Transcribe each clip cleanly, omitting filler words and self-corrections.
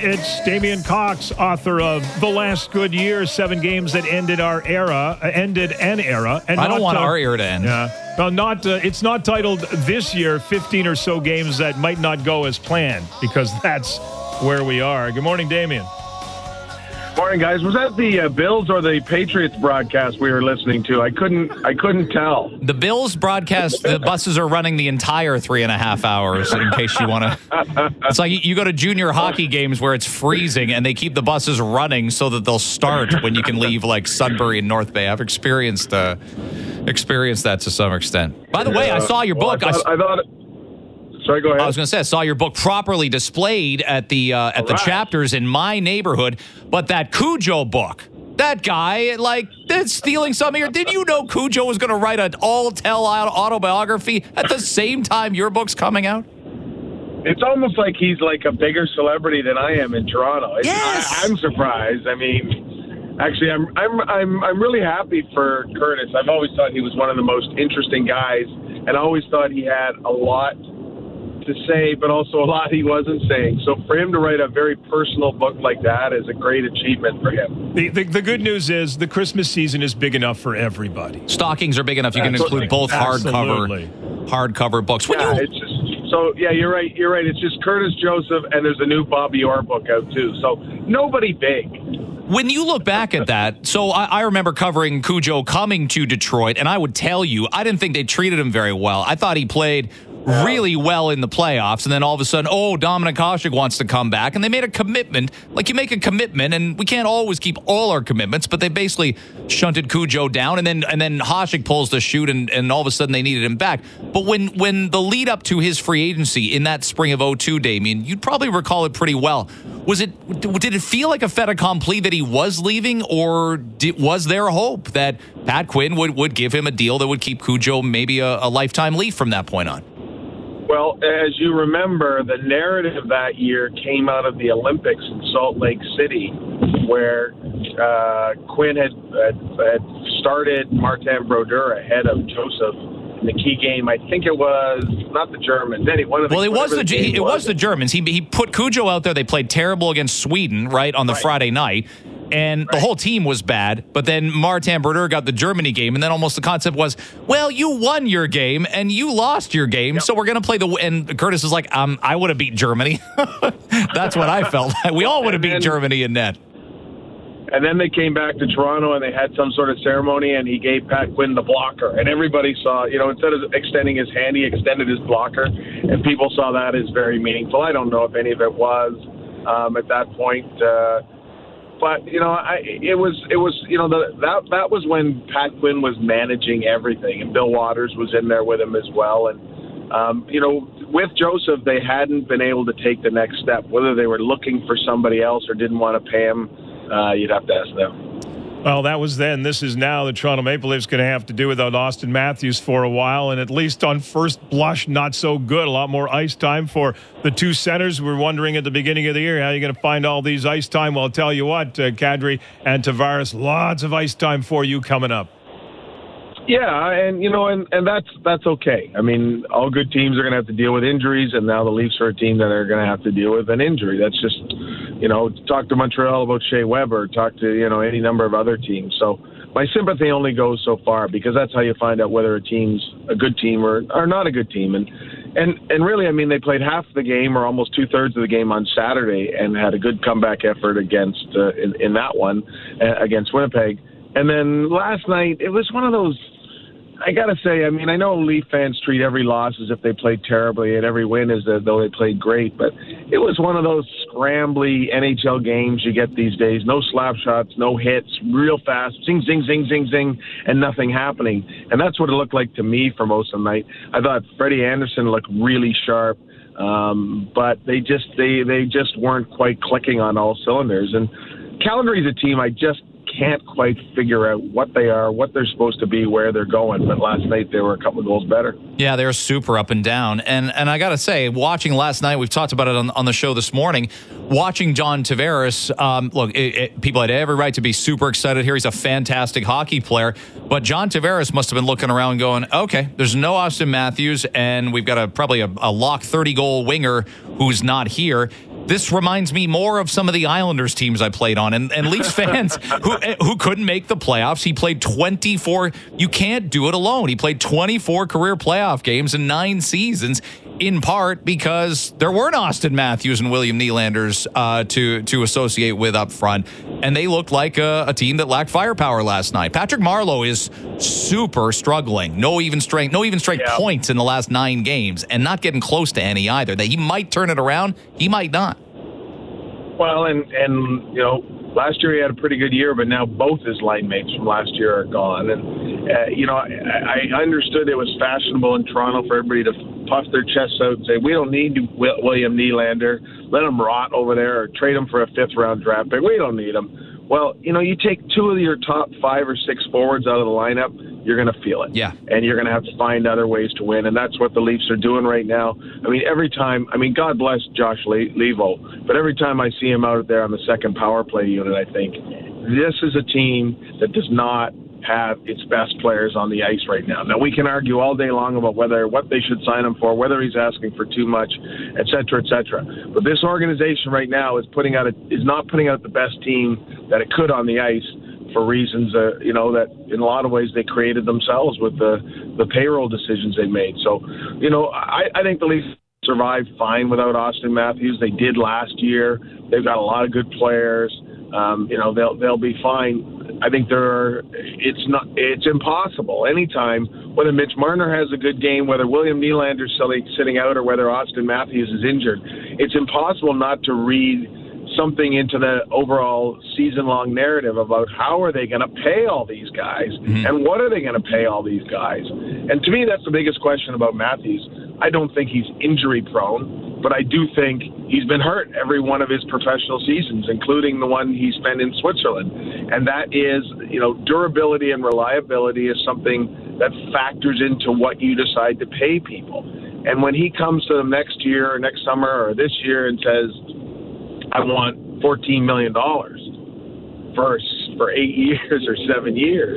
It's Damian Cox, author of The Last Good Year, 7 games that ended an era. And I don't want our era to end. Yeah. Well, it's not titled This Year, 15 or so games that might not go as planned, because that's where we are. Good morning, Damian. Morning, guys. Was that the Bills or the Patriots broadcast we were listening to? I couldn't tell. The Bills broadcast, the buses are running the entire 3.5 hours, in case you want to. It's like you go to junior hockey games where it's freezing and they keep the buses running so that they'll start when you can leave, like Sudbury and North Bay. I've experienced that to some extent. By the way, I saw your book. I thought sorry, go ahead. I was going to say, I saw your book properly displayed at the chapters in my neighborhood, but that Cujo book, that guy, that's stealing something here. Did you know Cujo was going to write an all-tell autobiography at the same time your book's coming out? It's almost like he's like a bigger celebrity than I am in Toronto. Yes! I'm surprised. I mean, actually, I'm really happy for Curtis. I've always thought he was one of the most interesting guys, and I always thought he had a lot to say, but also a lot he wasn't saying. So for him to write a very personal book like that is a great achievement for him. The good news is the Christmas season is big enough for everybody. Stockings are big enough. You can include both hardcover books. You're right. You're right. It's just Curtis Joseph, and there's a new Bobby Orr book out too. So nobody big. When you look back at that, so I remember covering Cujo coming to Detroit, and I would tell you, I didn't think they treated him very well. I thought he played really well in the playoffs, and then all of a sudden, Dominik Hasek wants to come back, and they made a commitment. Like, you make a commitment, and we can't always keep all our commitments, but they basically shunted Cujo down, and then Hasek pulls the chute, and all of a sudden they needed him back. But when the lead up to his free agency in that spring of 2002, Damien, you'd probably recall it pretty well. Did it feel like a fait accompli that he was leaving, or was there hope that Pat Quinn would give him a deal that would keep Cujo maybe a lifetime leaf from that point on? Well, as you remember, the narrative that year came out of the Olympics in Salt Lake City, where Quinn had started Martin Brodeur ahead of Joseph in the key game. I think it was not the Germans. It was the Germans. He put Cujo out there. They played terrible against Sweden, right, on the Friday night. And the whole team was bad, but then Martin Brodeur got the Germany game, and then almost the concept was, well, you won your game, and you lost your game, so we're going to play and Curtis is like, I would have beat Germany. That's what I felt. We all would have beat Germany in net. And then they came back to Toronto, and they had some sort of ceremony, and he gave Pat Quinn the blocker. And everybody saw, instead of extending his hand, he extended his blocker, and people saw that as very meaningful. I don't know if any of it was at that point. But that was when Pat Quinn was managing everything, and Bill Waters was in there with him as well. And with Joseph, they hadn't been able to take the next step. Whether they were looking for somebody else or didn't want to pay him, you'd have to ask them. Well, that was then. This is now. The Toronto Maple Leafs going to have to do without Austin Matthews for a while, and at least on first blush, not so good. A lot more ice time for the two centers. We were wondering at the beginning of the year how you're going to find all these ice time. Well, I'll tell you what, Kadri and Tavares, lots of ice time for you coming up. Yeah, and that's okay. I mean, all good teams are going to have to deal with injuries, and now the Leafs are a team that are going to have to deal with an injury. That's just, talk to Montreal about Shea Weber, talk to, any number of other teams. So my sympathy only goes so far, because that's how you find out whether a team's a good team or not a good team. And really, I mean, they played half the game or almost 2/3 of the game on Saturday and had a good comeback effort against in that one against Winnipeg. And then last night, it was one of those, I got to say, I mean, I know Leaf fans treat every loss as if they played terribly and every win as though they played great, but it was one of those scrambly NHL games you get these days. No slap shots, no hits, real fast, zing, zing, zing, zing, zing, and nothing happening. And that's what it looked like to me for most of the night. I thought Freddie Anderson looked really sharp, but they just weren't quite clicking on all cylinders. And Calgary's a team I just can't quite figure out what they are, what they're supposed to be, where they're going. But last night they were a couple of goals better. Yeah, they were super up and down. And I got to say, watching last night, we've talked about it on the show this morning, watching John Tavares, people had every right to be super excited here. He's a fantastic hockey player. But John Tavares must have been looking around going, okay, there's no Austin Matthews, and we've got probably a lock 30-goal winger who's not here. This reminds me more of some of the Islanders teams I played on, and Leafs fans who couldn't make the playoffs. He played 24. You can't do it alone. He played 24 career playoff games in 9 seasons, in part because there weren't Auston Matthews and William Nylanders to associate with up front, and they looked like a team that lacked firepower last night. Patrick Marleau is super struggling. No even strength points in the last 9 games, and not getting close to any either. That he might turn it around, he might not. Well, and you know, last year he had a pretty good year, but now both his line mates from last year are gone. And, you know, I understood it was fashionable in Toronto for everybody to puff their chests out and say, we don't need William Nylander. Let him rot over there or trade him for a 5th-round draft pick. We don't need him. Well, you know, you take 2 of your top 5 or 6 forwards out of the lineup, you're going to feel it. Yeah. And you're going to have to find other ways to win, and that's what the Leafs are doing right now. I mean, every time, God bless Josh Levo, but every time I see him out there on the second power play unit, I think, this is a team that does not have its best players on the ice right now. Now, we can argue all day long about what they should sign him for, whether he's asking for too much, et cetera, et cetera. But this organization right now is not putting out the best team that it could on the ice for reasons, you know, that in a lot of ways they created themselves with the payroll decisions they made. So, you know, I think the Leafs survived fine without Auston Matthews. They did last year. They've got a lot of good players. You know, they'll be fine. I think it's impossible anytime, whether Mitch Marner has a good game, whether William Nylander's sitting out, or whether Auston Matthews is injured. It's impossible not to read something into the overall season-long narrative about how are they going to pay all these guys, and what are they going to pay all these guys. And to me, that's the biggest question about Matthews. I don't think he's injury-prone, but I do think he's been hurt every one of his professional seasons, including the one he spent in Switzerland. And that is, you know, durability and reliability is something that factors into what you decide to pay people. And when he comes to them next year or next summer or this year and says, I want $14 million for 8 years or 7 years,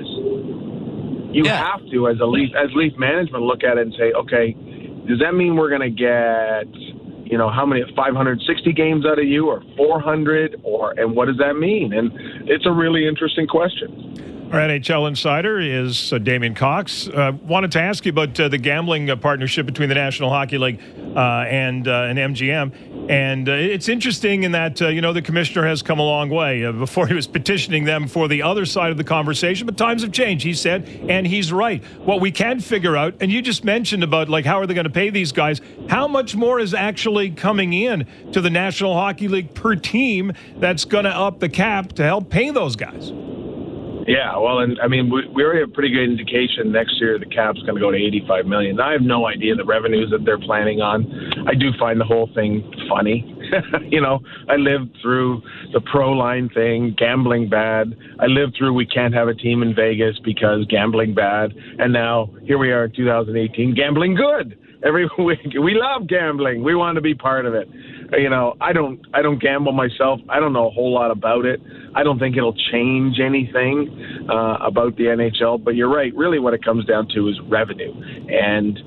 you have to, as Leaf management, look at it and say, okay, does that mean we're going to get, you know, how many, 560 games out of you, or 400, and what does that mean? And it's a really interesting question. Our NHL insider is Damien Cox. Wanted to ask you about the gambling partnership between the National Hockey League and MGM. And it's interesting in that, you know, the commissioner has come a long way. Before he was petitioning them for the other side of the conversation, but times have changed, he said, and he's right. What we can figure out, and you just mentioned about, like, how are they going to pay these guys? How much more is actually coming in to the National Hockey League per team that's going to up the cap to help pay those guys? Yeah, well, and I mean, we already have a pretty good indication next year the cap's going to go to $85 million. I have no idea the revenues that they're planning on. I do find the whole thing funny. You know, I lived through the pro line thing, gambling bad. I lived through we can't have a team in Vegas because gambling bad. And now here we are in 2018, gambling good. Every week we love gambling. We want to be part of it. You know, I don't gamble myself. I don't know a whole lot about it. I don't think it'll change anything about the NHL. But you're right. Really, what it comes down to is revenue, and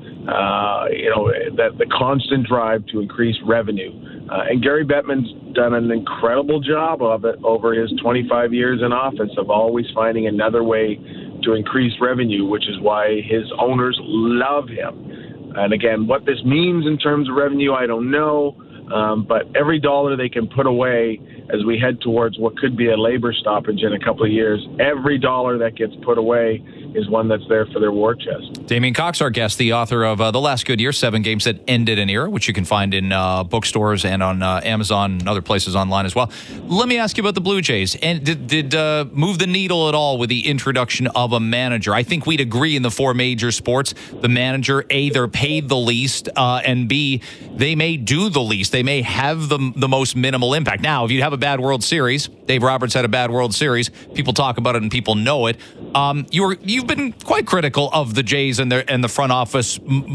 you know, that the constant drive to increase revenue. And Gary Bettman's done an incredible job of it over his 25 years in office, of always finding another way to increase revenue, which is why his owners love him. And again, what this means in terms of revenue, I don't know. But every dollar they can put away as we head towards what could be a labor stoppage in a couple of years, every dollar that gets put away is one that's there for their war chest. Damien Cox, our guest, the author of The Last Good Year, 7 Games That Ended an Era, which you can find in bookstores and on Amazon and other places online as well. Let me ask you about the Blue Jays. And did move the needle at all with the introduction of a manager? I think we'd agree in the 4 major sports, the manager, A, they're paid the least, and B, they may do the least. They may have the most minimal impact. Now, if you have a bad World Series, Dave Roberts had a bad World Series, people talk about it and people know it. You've been quite critical of the Jays and the front office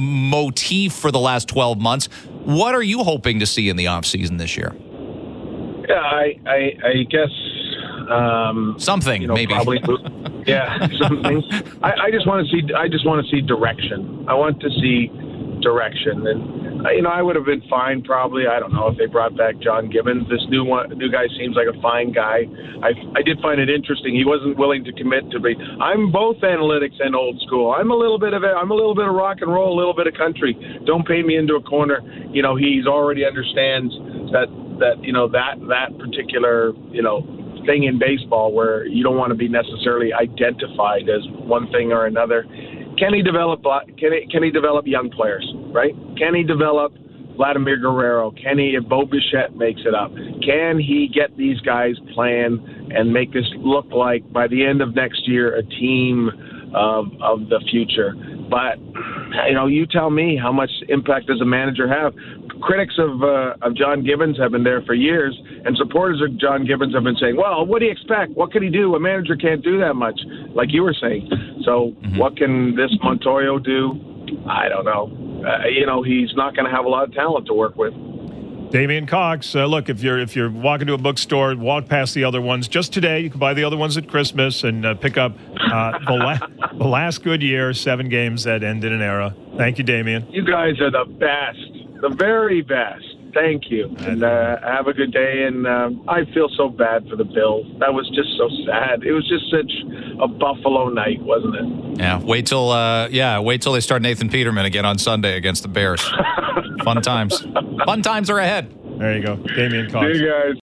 motif for the last 12 months. What are you hoping to see in the offseason this year? Yeah, I guess something, you know, maybe. Probably, yeah, something. I just want to see direction. I want to see direction, and I would have been fine probably. I don't know if they brought back John Gibbons. This new guy seems like a fine guy. I did find it interesting. He wasn't willing to commit to be. I'm both analytics and old school. I'm a little bit of rock and roll, a little bit of country. Don't paint me into a corner. He's already understands that particular thing in baseball where you don't want to be necessarily identified as one thing or another. Can he develop young players, right? Can he develop Vladimir Guerrero? If Bo Bichette makes it up? Can he get these guys playing and make this look like, by the end of next year, a team of the future? But, you tell me, how much impact does a manager have? Critics of John Gibbons have been there for years, and supporters of John Gibbons have been saying, well, what do you expect? What can he do? A manager can't do that much, like you were saying. So what can this Montoyo do? I don't know. He's not going to have a lot of talent to work with. Damien Cox, look, if you're walking to a bookstore, walk past the other ones. Just today, you can buy the other ones at Christmas and pick up the last good year, 7 games that ended an era. Thank you, Damien. You guys are the best, the very best. Thank you, and have a good day. And I feel so bad for the Bills. That was just so sad. It was just such a Buffalo night, wasn't it? Yeah. Wait till they start Nathan Peterman again on Sunday against the Bears. Fun times. Fun times are ahead. There you go, Damien Cox. See you guys.